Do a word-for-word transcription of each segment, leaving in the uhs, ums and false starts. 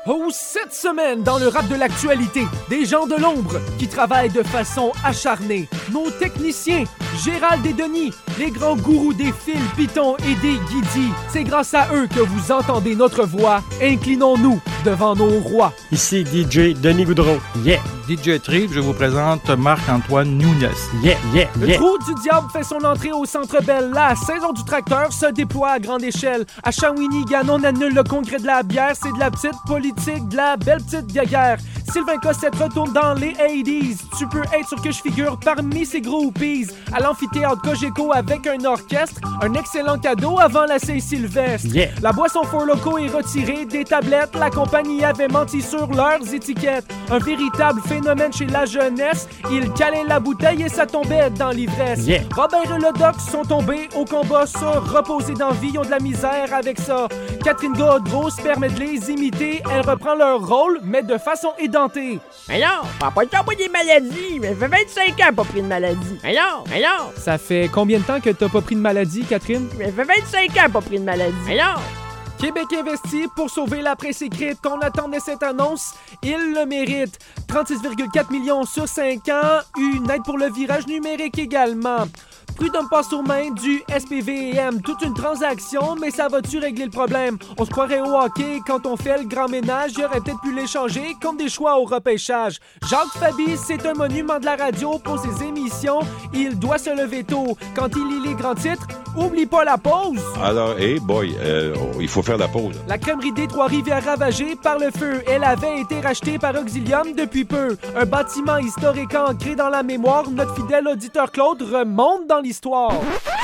Oh, cette semaine, dans le rap de l'actualité, des gens de l'ombre qui travaillent de façon acharnée. Nos techniciens, Gérald et Denis, les grands gourous des fils, Python et des guidis. C'est grâce à eux que vous entendez notre voix. Inclinons-nous devant nos rois. Ici D J Denis Goudreau. Yeah! D J Trip, je vous présente Marc-Antoine Nunez. Yeah, yeah, Le yeah! trou du diable fait son entrée au Centre Bell. La saison du tracteur se déploie à grande échelle. À Shawinigan, on annule le congrès de la bière. C'est de la petite politique, de la belle petite guerre. Sylvain Cossette retourne dans les eighties. Tu peux être sûr que je figure parmi ces groupies. À l'amphithéâtre Cogeco avec un orchestre. Un excellent cadeau avant la Saint-Sylvestre. Yeah. La boisson Four Loko est retirée des tablettes. La compagnie avait menti sur leurs étiquettes. Un véritable phénomène chez la jeunesse. Ils calaient la bouteille et ça tombait dans l'ivresse. Yeah. Robert et le Doc sont tombés au combat. Se reposer dans vie, ils ont de la misère avec ça. Catherine Gaudreau se permet de les imiter. Elle reprend leur rôle, mais de façon édentée. Alors, prends pas le temps pour des maladies. Mais ça fait vingt-cinq ans pas pris de maladie. Alors, alors, Ça fait combien de temps que t'as pas pris de maladie, Catherine? ça fait vingt-cinq ans pas pris de maladie. Alors, Québec investit pour sauver la presse écrite. Qu'on attendait cette annonce, il le mérite. trente-six virgule quatre millions sur cinq ans. Une aide pour le virage numérique également. Prud'homme passe aux mains du S P V M. Toute une transaction, mais ça va-tu régler le problème? On se croirait au hockey quand on fait le grand ménage. J'aurais peut-être pu l'échanger comme des choix au repêchage. Jacques Fabi, c'est un monument de la radio pour ses émissions. Il doit se lever tôt. Quand il lit les grands titres, oublie pas la pause. Alors, hey boy, euh, il faut faire la pause. La crèmerie des Trois-Rivières ravagée par le feu. Elle avait été rachetée par Auxilium depuis peu. Un bâtiment historique ancré dans la mémoire. Notre fidèle auditeur Claude remonte dans l'histoire.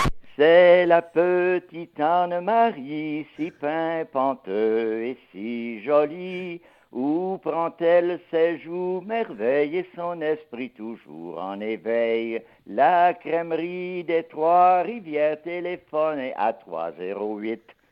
C'est la petite Anne-Marie, si pimpante et si jolie. Où prend-elle ses joues, merveille et son esprit toujours en éveil? La crèmerie des Trois-Rivières, téléphoné à trois zéro huit